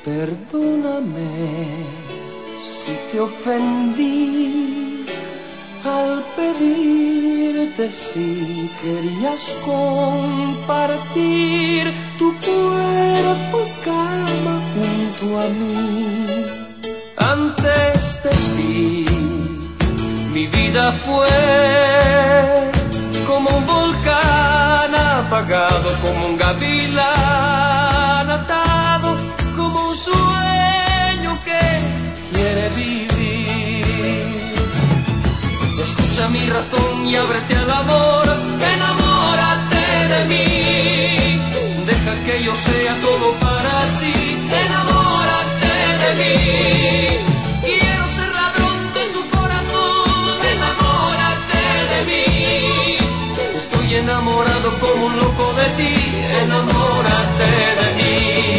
Perdóname si te ofendí al pedirte si querías compartir tu cuerpo y cama junto a mí. Antes de ti, mi vida fue como un volcán apagado, como un gavilán atado, como un sueño que quiere vivir. Escucha mi razón y ábrete al amor, enamórate de mí. Deja que yo sea todo para ti, enamórate de mí. Quiero ser ladrón de tu corazón, enamórate de mí. Estoy enamorado como un loco de ti, enamórate de mí.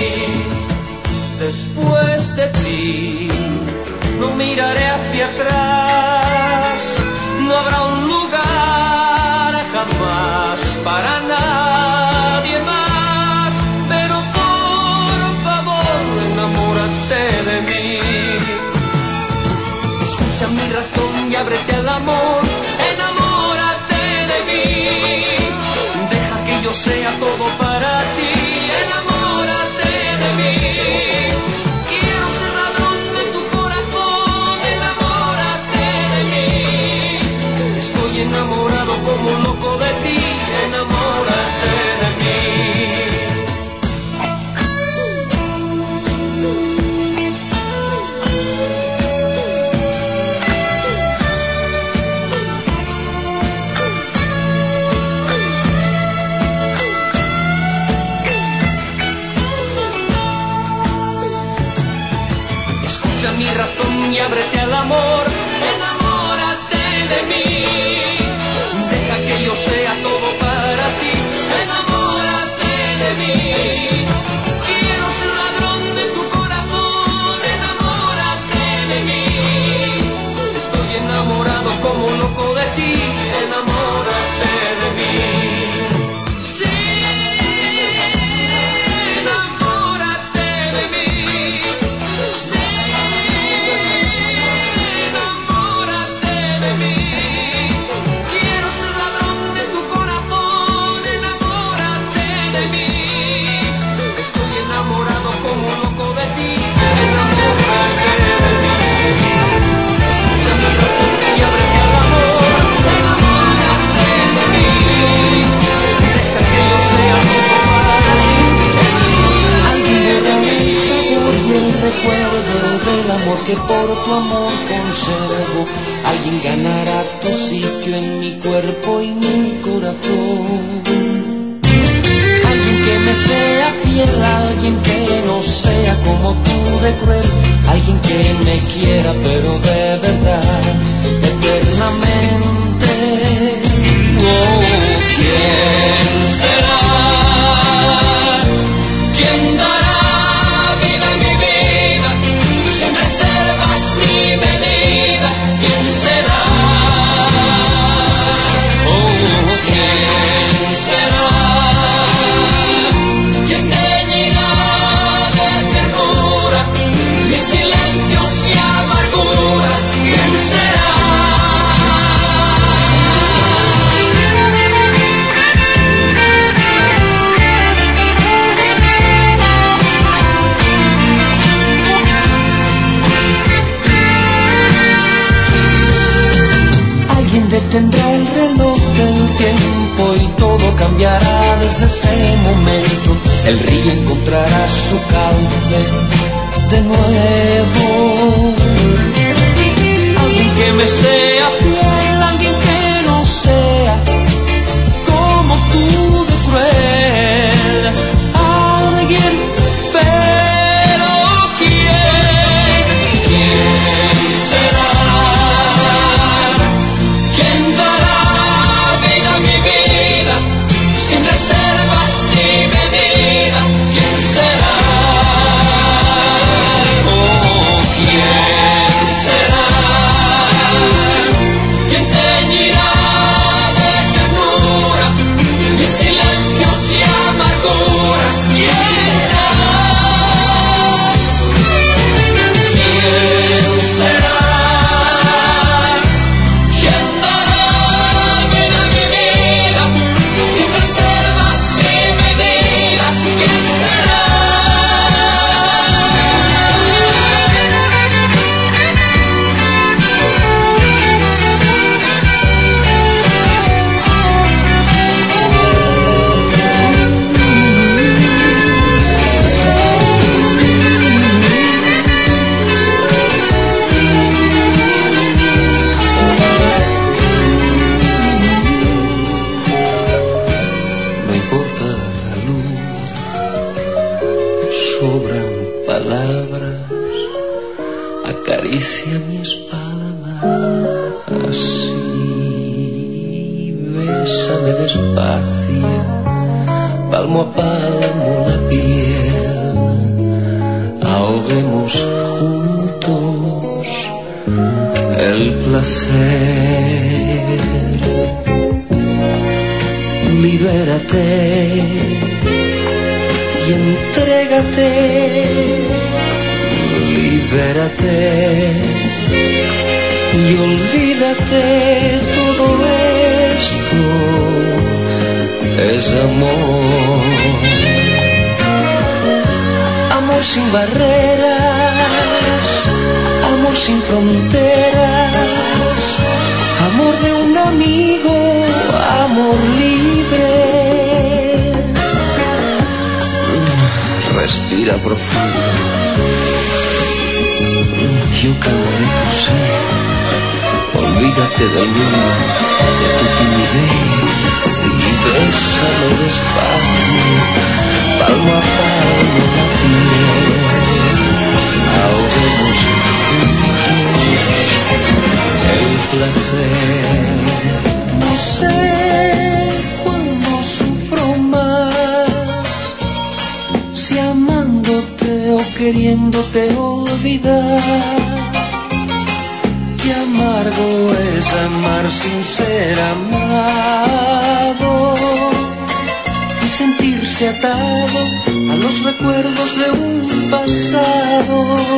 Después de ti no miraré hacia atrás, no habrá un lugar jamás para nadie más, pero por favor enamórate de mí. Escucha mi razón y ábrete al amor, enamórate de mí. Deja que yo sea todo para ti, enamórate de mí. Quiero ser ladrón de tu corazón, enamórate de mí. Estoy enamorado como un loco de ti, enamórate de mí. Mi razón y ábrete al amor, enamórate de mí. Deja que yo sea todo para ti, enamórate de mí. Quiero ser ladrón de tu corazón, enamórate de mí. Estoy enamorado como un loco de ti, enamórate de mí. Sí, enamórate de mí. Sí. Recuerdo del amor que por tu amor conservo. Alguien ganará tu sitio en mi cuerpo y mi corazón. Alguien que me sea fiel, alguien que no sea como tú de cruel. Alguien que me quiera pero de verdad, eternamente. Oh, ¿quién será? ¿Quién dará mi medida? ¿Quién será? Oh, ¿quién será? ¿Quién teñirá de ternura mis silencios y amarguras? ¿Quién será? Detendrá el reloj del tiempo y todo cambiará desde ese momento. El río encontrará su cauce de nuevo. Alguien que me sea fiel, alguien que no sea como tú de cruel. Alguien, pero ¿quién? ¿Quién será? Sin reservas ni medida, ¿quién será? Oh, ¿quién? hacia mi espalda, así, bésame despacio, palmo a palmo la piel, ahoguemos juntos el placer. Libérate y entrégate, libérate y olvídate, todo esto es amor. Amor sin barreras, amor sin fronteras, amor de un amigo, amor libre. Respira profundo, yo calmaré tu sed. Olvídate del mundo, de tu timidez y bésame despacio, palmo a palmo la piel, ahoguemos juntos el placer. No sé cuándo sufro más, si amándote o queriéndote olvidar. Qué amargo es amar sin ser amado y sentirse atado a los recuerdos de un pasado.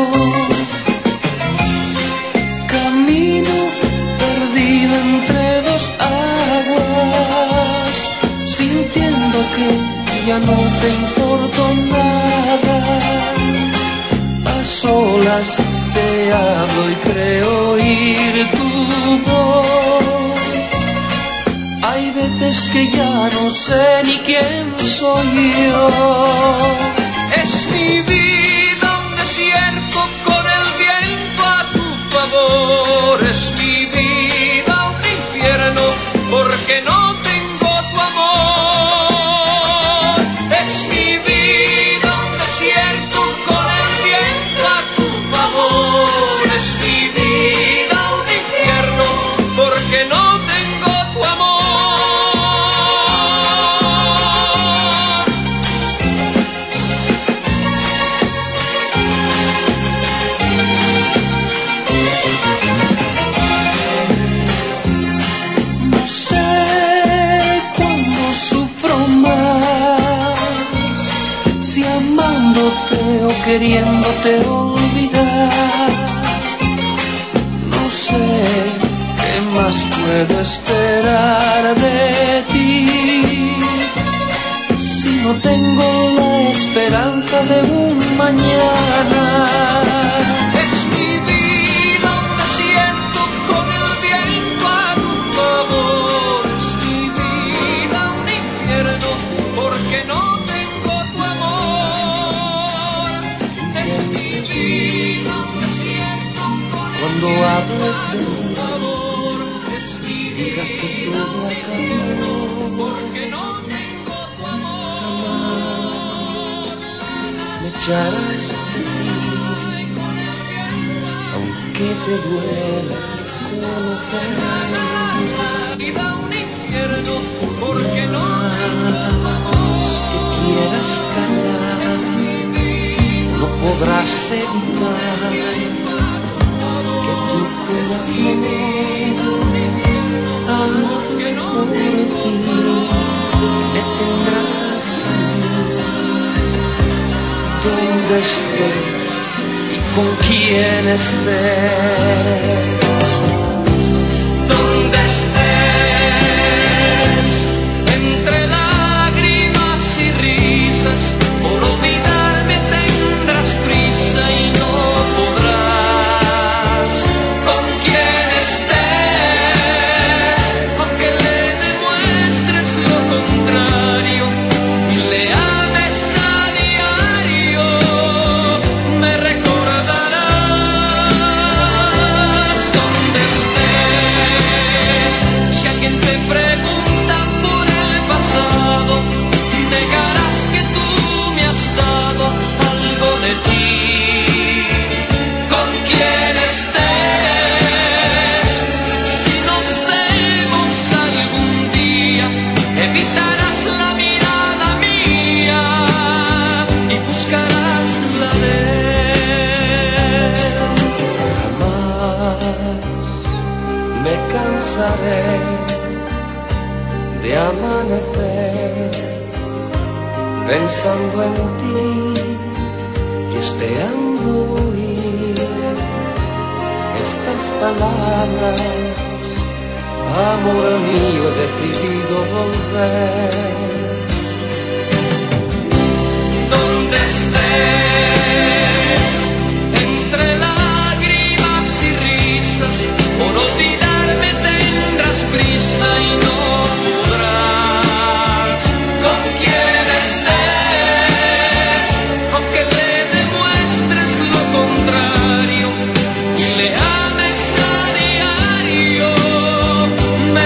Camino perdido entre dos aguas, sintiendo que ya no te importo nada. A solas te hablo y creo oír tu voz. Hay veces que ya no sé ni quién soy yo. Es mi vida un desierto con el viento a tu favor. Es mi vida un infierno porque no tengo tu amor. Es mi vida un desierto con el viento a tu favor. Es mi vida un infierno porque no tengo tu amor. No sé cuándo sufro más, si amándote o queriéndote olvidar. No sé qué más puedo esperar de ti, si no tengo la esperanza de un mañana. Es mi vida un desierto con el viento a tu favor. Es mi vida un infierno porque no tengo tu amor. Es mi vida un desierto con el cuando hables de amor. Es mi vida que todo acabó porque no tengo tu amor. Me echarás de ti, aunque te duela conocerme. Vida un infierno porque no tengo tu amor. Que quieras callar, no podrás evitar que tu corazón hable por ti. Me tendrás a mí donde esté y con quien esté. Donde estés, entre lágrimas y risas, por olvidarme tendrás prisa y no podrás. Con quien estés, aunque le demuestres lo contrario y le ames a diario, me recordarás. cansaré de amanecer pensando en ti y esperando oír estas palabras. Amor mío, he decidido volver. Donde estés, entre lágrimas y risas, por olvidarme tendrás prisa y no podrás. Con quien estés, aunque le demuestres lo contrario y le ames a diario, me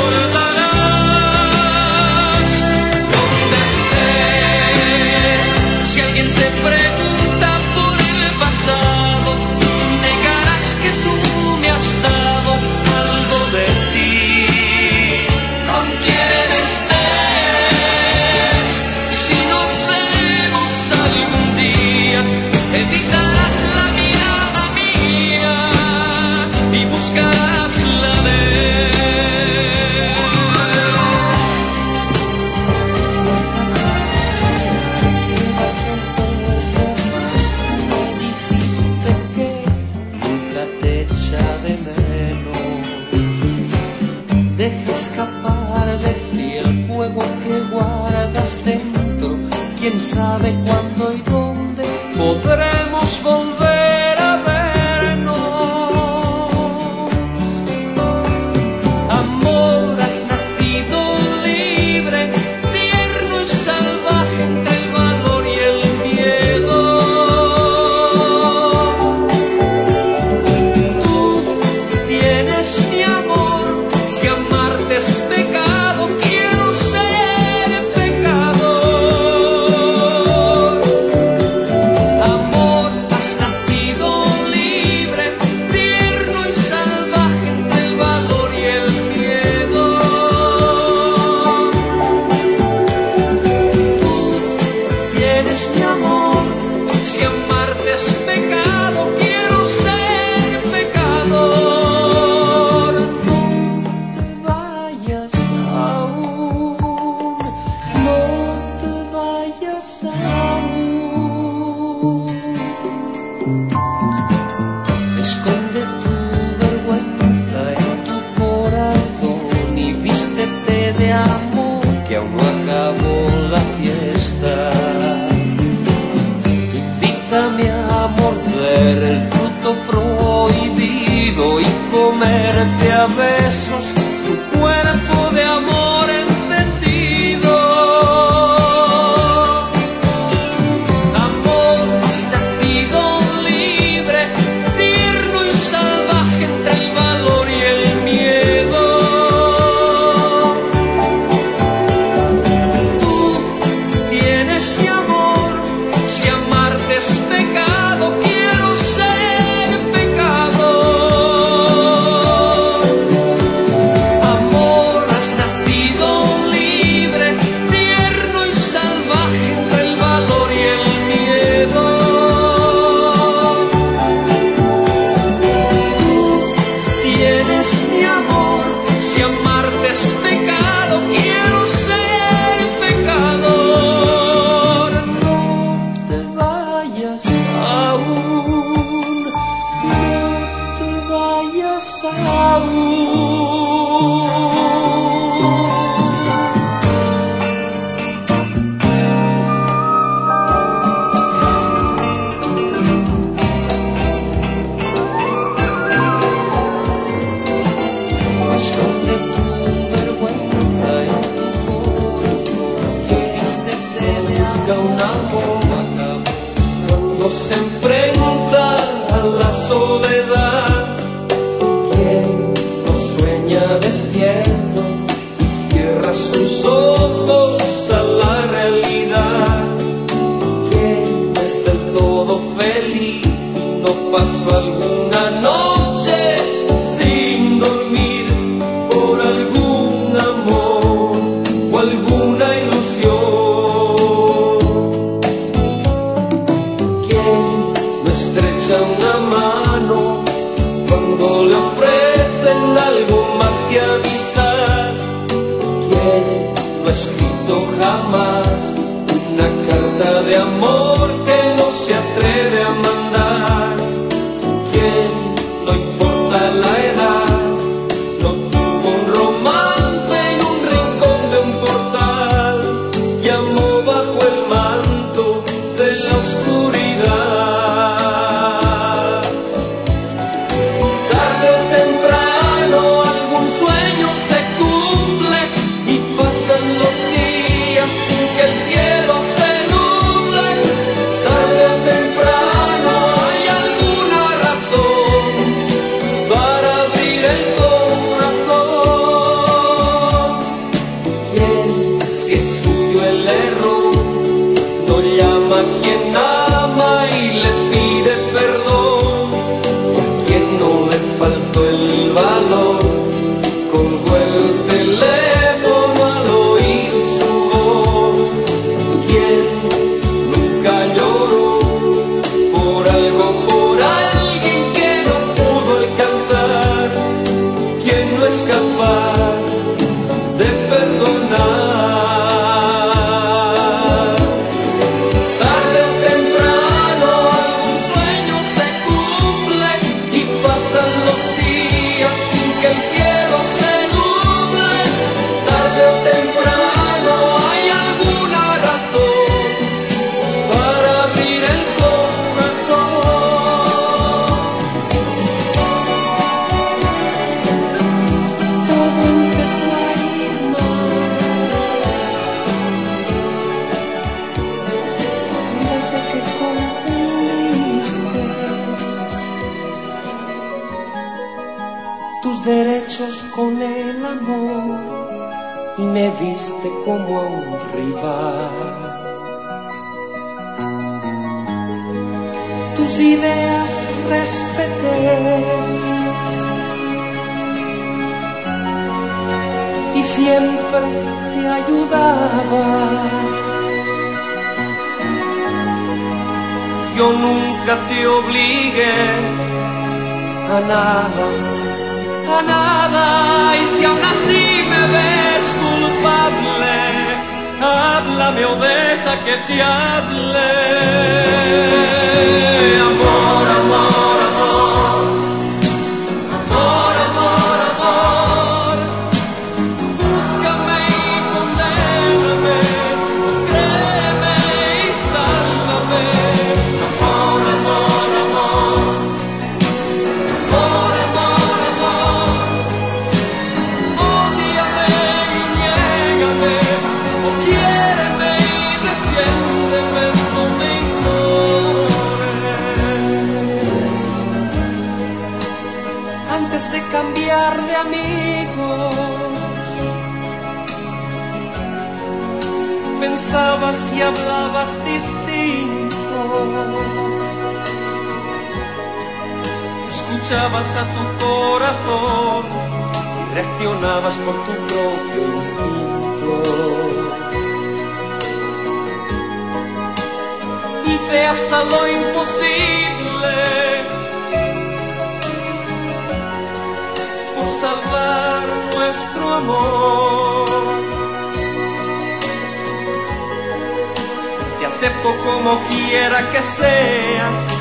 recordarás. Donde estés, si alguien te pregunta por el pasado, negarás que tú me has dado algo de ti. Con quien estés, si nos vemos algún día, evitarás la mirada mía y buscarás la de él. Me dijiste que nunca te echa de menos. Deja escapar de ti el fuego que guardas dentro. Quién sabe cuándo y dónde podremos volver a vernos. Amor, has nacido libre, tierno y salvaje entre el valor y el miedo. Tú tienes mi amor, si amarte es pecado, quiero ser pecador. Amor, has nacido libre, tierno y salvaje entre el valor y el miedo. Tienes mi amor, si amarte es pecado, quiero ser pecador. No te vayas aún, no te vayas aún. Esconde tu vergüenza en tu corazón y vístete de amor, que aún no acabó la fiesta. Invítame a morder el fruto prohibido y comerte a besos tu cuerpo de amor encendido. Amor, has nacido libre, tierno y salvaje entre el valor y el miedo. Tú tienes mi amor, si amarte es pecado, quiero ser pecador. Amor, has nacido libre, tierno y salvaje entre el valor y el miedo. Tú tienes mi amor, si amarte es pecado, quiero ser pecador. No te vayas aún, no te vayas aún. Esconde tu vergüenza en tu corazón, que vístete de un amor. Cuando se enfrenta a la soledad, ¿quién no que el cielo se nuble, tarde o temprano hay alguna razón para abrir el corazón. Todo empezó a ir mal desde que confundiste tus derechos con el amor y me viste como a un rival. Tus ideas respeté y siempre te ayudaba. Yo nunca te obligué a nada, a nada, y si aún así me ves culpable, háblame o deja que te hable. Amor, amor, amor, amor, amor, amor, búscame y condéname, créeme y sálvame. Amor, amor, amor, amor, amor, amor, ódiame y niégame, o quiéreme y defiéndeme, no me ignores. Antes de cambiar de amigos, pensabas y hablabas distinto. Escuchabas a tu corazón y reaccionabas por tu propio instinto. Hice hasta lo imposible por salvar nuestro amor. Te acepto como quiera que seas,